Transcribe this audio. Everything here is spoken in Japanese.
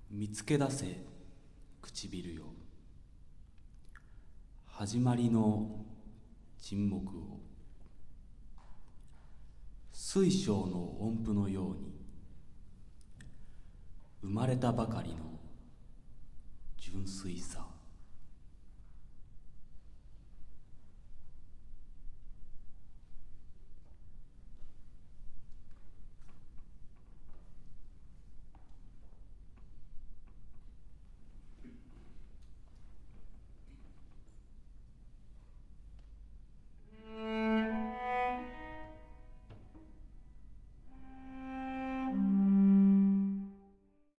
見つけ出せ唇よ、始まりの沈黙を。水晶の音符のように生まれたばかりの純粋さ。